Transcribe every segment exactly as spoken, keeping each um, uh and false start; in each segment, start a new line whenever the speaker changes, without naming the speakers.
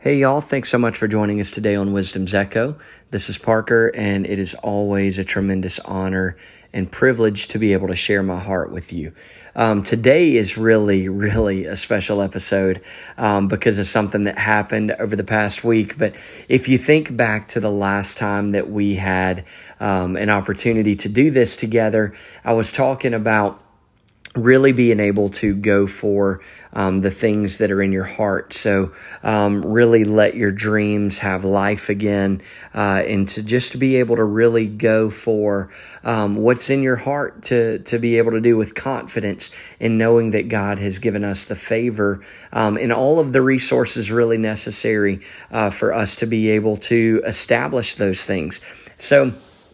Hey y'all, thanks so much for joining us today on Wisdom's Echo. This is Parker, and it is always a tremendous honor and privilege to be able to share my heart with you. Um, today is really, really a special episode um, because of something that happened over the past week. But if you think back to the last time that we had um, an opportunity to do this together, I was talking about really being able to go for um, the things that are in your heart. So um, really let your dreams have life again, uh, and to just to be able to really go for um, what's in your heart to to be able to do with confidence in knowing that God has given us the favor um, and all of the resources really necessary uh, for us to be able to establish those things. So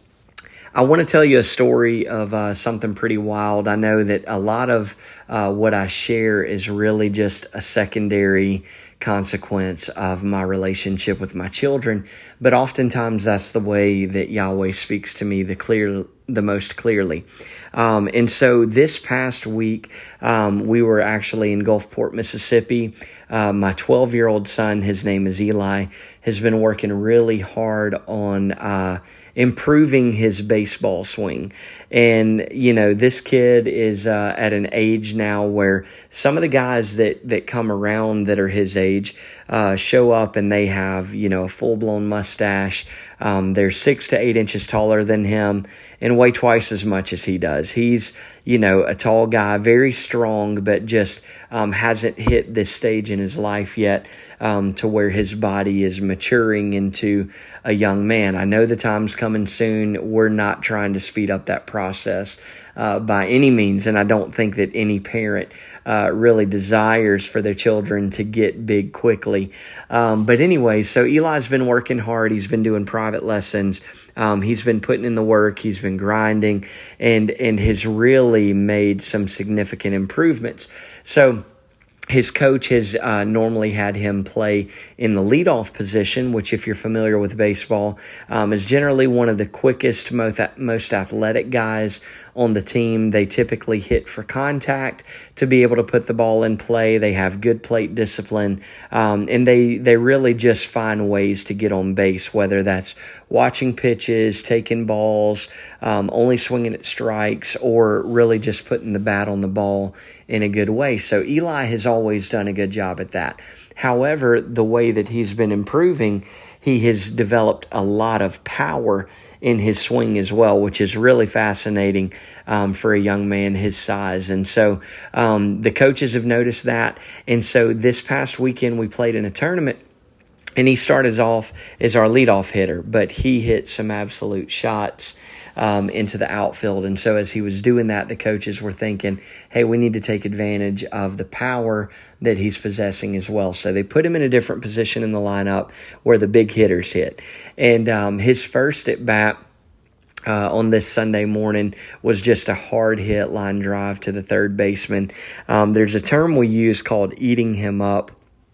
I want to tell you a story of uh, something pretty wild. I know that a lot of uh, what I share is really just a secondary consequence of my relationship with my children, but oftentimes that's the way that Yahweh speaks to me the clear, the most clearly. Um, and so this past week, um, we were actually in Gulfport, Mississippi. Uh, my twelve-year-old son, his name is Eli, has been working really hard on uh improving his baseball swing. And, you know, this kid is uh, at an age now where some of the guys that, that come around that are his age uh, show up and they have, you know, a full-blown mustache. Um, they're six to eight inches taller than him and weigh twice as much as he does. He's, you know, a tall guy, very strong, but just um, hasn't hit this stage in his life yet um, to where his body is maturing into a young man. I know the time's coming soon. We're not trying to speed up that process uh, by any means, and I don't think that any parent uh, really desires for their children to get big quickly. Um, but anyway, so Eli's been working hard. He's been doing private lessons. Um, he's been putting in the work. He's been grinding and, and has really made some significant improvements. So his coach has uh, normally had him play in the leadoff position, which, if you're familiar with baseball, um, is generally one of the quickest, most, most athletic guys on the team. They typically hit for contact to be able to put the ball in play. They have good plate discipline, um, and they they really just find ways to get on base, whether that's watching pitches, taking balls, um, only swinging at strikes, or really just putting the bat on the ball in a good way. So Eli has always done a good job at that. However, the way that he's been improving, he has developed a lot of power in his swing as well, which is really fascinating um, for a young man his size. And so um, the coaches have noticed that. And so this past weekend we played in a tournament, and he started off as our leadoff hitter, but he hit some absolute shots um, into the outfield. And so as he was doing that, the coaches were thinking, hey, we need to take advantage of the power that he's possessing as well. So they put him in a different position in the lineup where the big hitters hit. And um, his first at bat Uh, on this Sunday morning was just a hard hit line drive to the third baseman. Um, there's a term we use called eating him up.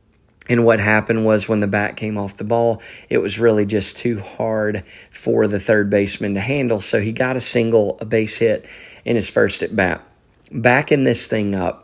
And what happened was when the bat came off the ball, it was really just too hard for the third baseman to handle. So he got a single, a base hit in his first at bat. Backing this thing up,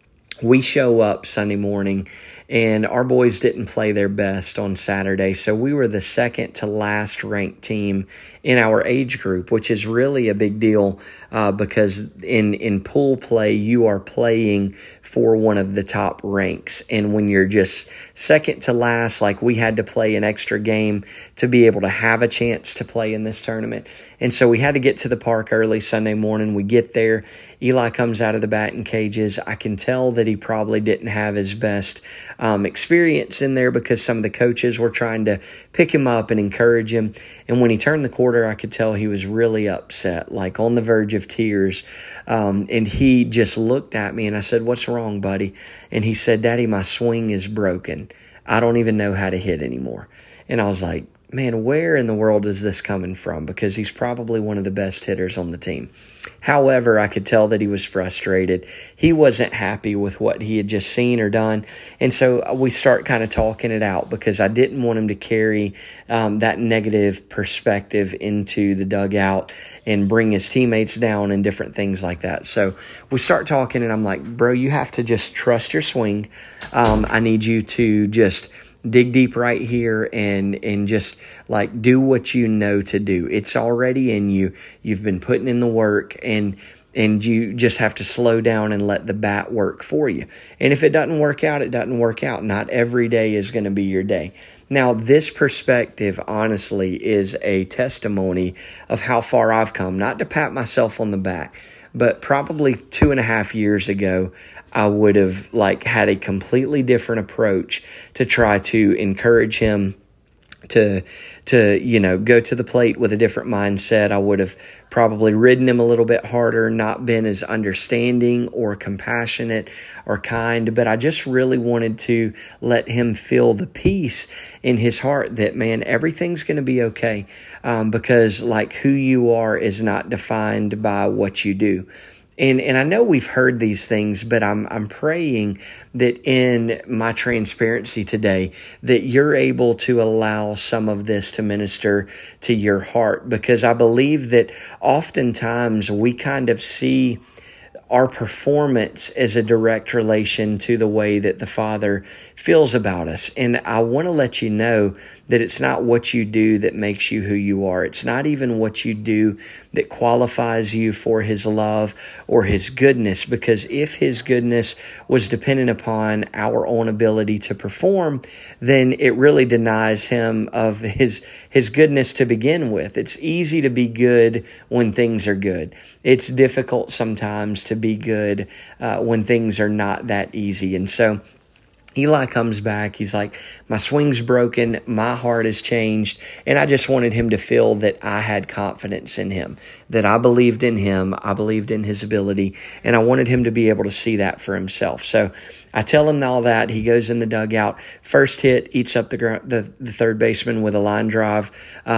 we show up Sunday morning, and our boys didn't play their best on Saturday. So we were the second to last ranked team in our age group, which is really a big deal uh, because in, in pool play, you are playing for one of the top ranks. And when you're just second to last, like we had to play an extra game to be able to have a chance to play in this tournament. And so we had to get to the park early Sunday morning. We get there. Eli comes out of the batting cages. I can tell that he probably didn't have his best um, experience in there because some of the coaches were trying to pick him up and encourage him. And when he turned the corner, I could tell he was really upset, like on the verge of tears. Um, and he just looked at me and I said, "What's wrong, buddy?" And he said, "Daddy, my swing is broken. I don't even know how to hit anymore." And I was like, man, where in the world is this coming from? Because he's probably one of the best hitters on the team. However, I could tell that he was frustrated. He wasn't happy with what he had just seen or done. And so we start kind of talking it out because I didn't want him to carry um, that negative perspective into the dugout and bring his teammates down and different things like that. So we start talking and I'm like, bro, you have to just trust your swing. Um, I need you to just dig deep right here and and just like do what you know to do. It's already in you. You've been putting in the work, and and you just have to slow down and let the bat work for you. And if it doesn't work out, it doesn't work out. Not every day is going to be your day. Now, this perspective, honestly, is a testimony of how far I've come. Not to pat myself on the back, but probably two and a half years ago, I would have like had a completely different approach to try to encourage him to, to, you know, go to the plate with a different mindset. I would have probably ridden him a little bit harder, not been as understanding or compassionate or kind, but I just really wanted to let him feel the peace in his heart that, man, everything's going to be okay, um, because like who you are is not defined by what you do. And and I know we've heard these things, but I'm I'm praying that in my transparency today, that you're able to allow some of this to minister to your heart, because I believe that oftentimes we kind of see our performance as a direct relation to the way that the Father feels about us. And I want to let you know that it's not what you do that makes you who you are. It's not even what you do that qualifies you for His love or His goodness, because if His goodness was dependent upon our own ability to perform, then it really denies Him of His, His goodness to begin with. It's easy to be good when things are good. It's difficult sometimes to be good uh, when things are not that easy. And so Eli comes back. He's like, my swing's broken. My heart has changed. And I just wanted him to feel that I had confidence in him, that I believed in him. I believed in his ability. And I wanted him to be able to see that for himself. So I tell him all that. He goes in the dugout. First hit, eats up the gr- the, the third baseman with a line drive.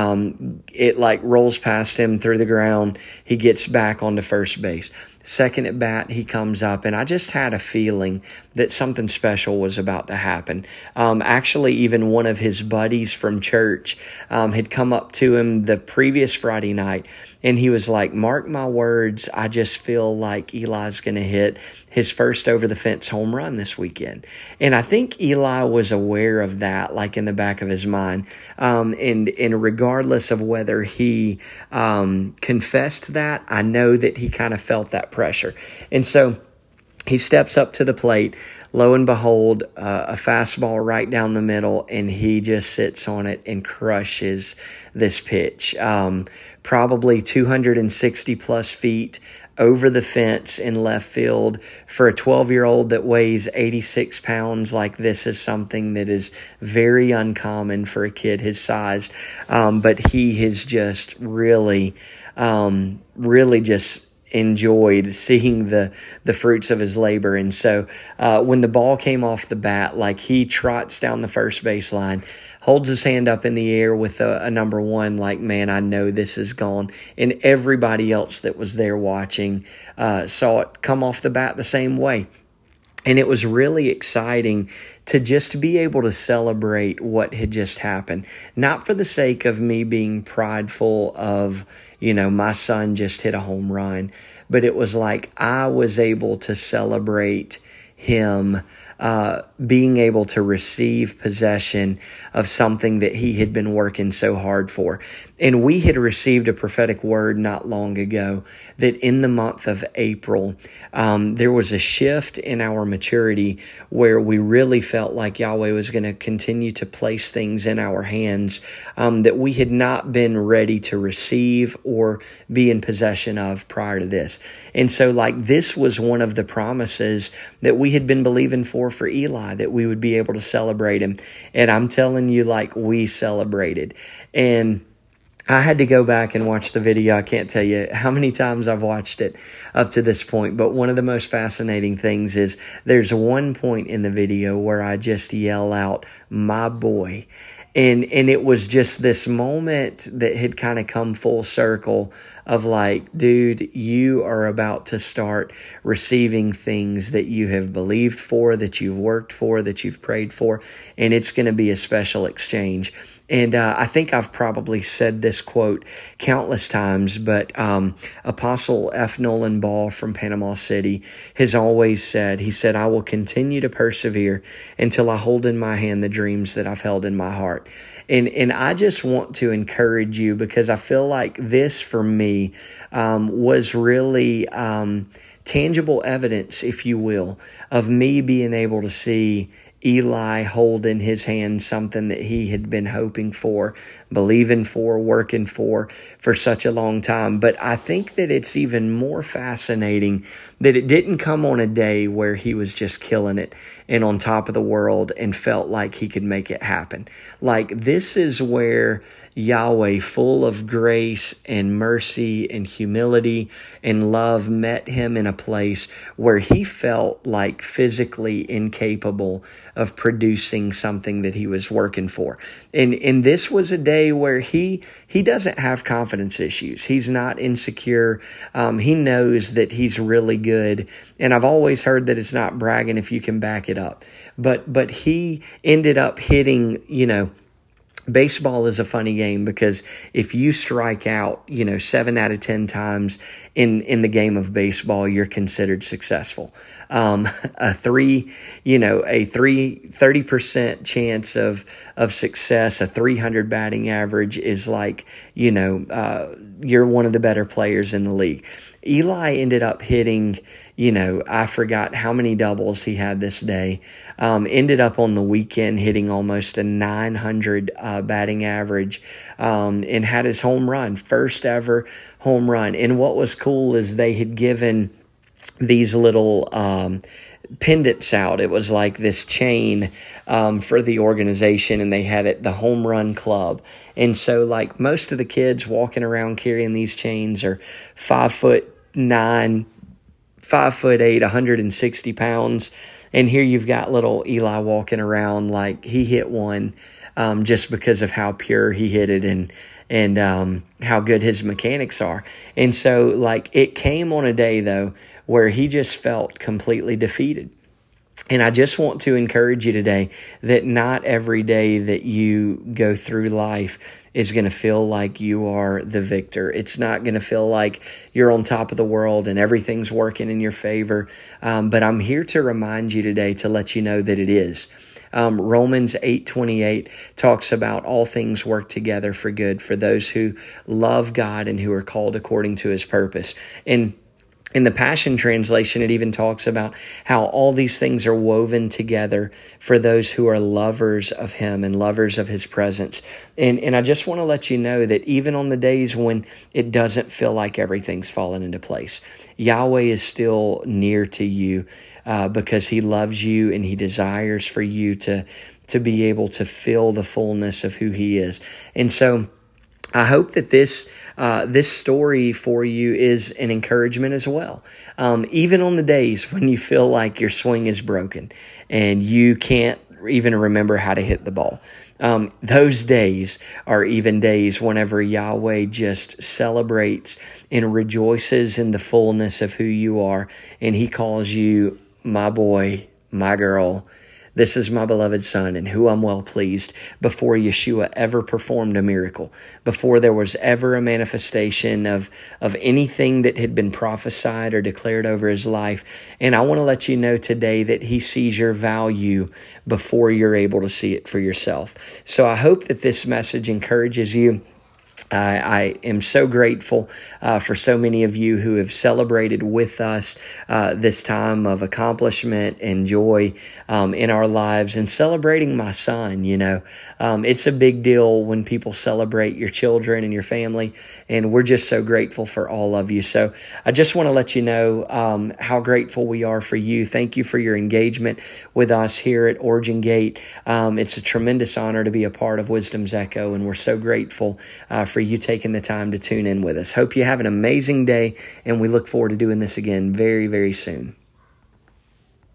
Um, it like rolls past him through the ground. He gets back onto first base. Second at bat, he comes up, and I just had a feeling that something special was about to happen. Um, actually, even one of his buddies from church um, had come up to him the previous Friday night, and he was like, mark my words, I just feel like Eli's going to hit his first over-the-fence home run this weekend. And I think Eli was aware of that, like in the back of his mind. Um, and, and regardless of whether he um, confessed that, I know that he kind of felt that pressure. And so he steps up to the plate. Lo and behold, uh, a fastball right down the middle, and he just sits on it and crushes this pitch. Um, probably two hundred sixty plus feet over the fence in left field. For a twelve-year-old that weighs eighty-six pounds, like this is something that is very uncommon for a kid his size. Um, but he has just really, um, really just enjoyed seeing the the fruits of his labor. And so uh, when the ball came off the bat, like he trots down the first baseline, holds his hand up in the air with a, a number one, like, man, I know this is gone. And everybody else that was there watching uh, saw it come off the bat the same way. And it was really exciting to just be able to celebrate what had just happened. Not for the sake of me being prideful of, you know, my son just hit a home run, but it was like I was able to celebrate him uh, being able to receive possession of something that he had been working so hard for. And we had received a prophetic word not long ago that in the month of April, um, there was a shift in our maturity where we really felt like Yahweh was going to continue to place things in our hands um, that we had not been ready to receive or be in possession of prior to this. And so like this was one of the promises that we had been believing for for Eli, that we would be able to celebrate him. And I'm telling you, like, we celebrated. And I had to go back and watch the video. I can't tell you how many times I've watched it up to this point. But one of the most fascinating things is there's one point in the video where I just yell out, my boy. And and it was just this moment that had kind of come full circle of like, dude, you are about to start receiving things that you have believed for, that you've worked for, that you've prayed for, and it's going to be a special exchange. And uh, I think I've probably said this quote countless times, but um, Apostle F. Nolan Ball from Panama City has always said, he said, I will continue to persevere until I hold in my hand the dreams that I've held in my heart. And and I just want to encourage you, because I feel like this for me um, was really um, tangible evidence, if you will, of me being able to see Eli hold in his hand something that he had been hoping for, believing for, working for, for such a long time. But I think that it's even more fascinating that it didn't come on a day where he was just killing it and on top of the world and felt like he could make it happen. Like, this is where Yahweh, full of grace and mercy and humility and love, met him in a place where he felt like physically incapable of producing something that he was working for. And and this was a day where he he doesn't have confidence issues. He's not insecure. Um, he knows that he's really good. And I've always heard that it's not bragging if you can back it up. But but he ended up hitting, you know, baseball is a funny game, because if you strike out, you know, seven out of ten times in, in the game of baseball, you're considered successful. Um, a three, you know, a three, thirty percent chance of, of success, a three hundred batting average is like, you know, uh, you're one of the better players in the league. Eli ended up hitting, you know, I forgot how many doubles he had this day. Um, ended up on the weekend hitting almost a nine hundred uh, batting average, um, and had his home run, first ever home run. And what was cool is they had given these little um, pendants out. It was like this chain um, for the organization, and they had it the Home Run Club. And so, like, most of the kids walking around carrying these chains are five foot nine, five foot eight, one hundred sixty pounds. And here you've got little Eli walking around like he hit one um, just because of how pure he hit it and and um, how good his mechanics are. And so, like, it came on a day, though, where he just felt completely defeated. And I just want to encourage you today that not every day that you go through life is going to feel like you are the victor. It's not going to feel like you're on top of the world and everything's working in your favor. Um, but I'm here to remind you today to let you know that it is. Um, Romans eight twenty-eight talks about all things work together for good for those who love God and who are called according to his purpose. And in the Passion Translation, it even talks about how all these things are woven together for those who are lovers of him and lovers of his presence. And and I just want to let you know that even on the days when it doesn't feel like everything's fallen into place, Yahweh is still near to you uh, because he loves you and he desires for you to, to be able to feel the fullness of who he is. And so I hope that this uh, this story for you is an encouragement as well. Um, even on the days when you feel like your swing is broken and you can't even remember how to hit the ball. Um, those days are even days whenever Yahweh just celebrates and rejoices in the fullness of who you are. And he calls you my boy, my girl. This is my beloved son in who I'm well pleased. Before Yeshua ever performed a miracle, before there was ever a manifestation of, of anything that had been prophesied or declared over his life. And I want to let you know today that he sees your value before you're able to see it for yourself. So I hope that this message encourages you. I, I am so grateful uh, for so many of you who have celebrated with us uh, this time of accomplishment and joy um, in our lives, and celebrating my son. You know, um, it's a big deal when people celebrate your children and your family, and we're just so grateful for all of you. So I just want to let you know um, how grateful we are for you. Thank you for your engagement with us here at Origin Gate. Um, it's a tremendous honor to be a part of Wisdom's Echo, and we're so grateful uh, for you taking the time to tune in with us. Hope you have an amazing day, and we look forward to doing this again very, very soon.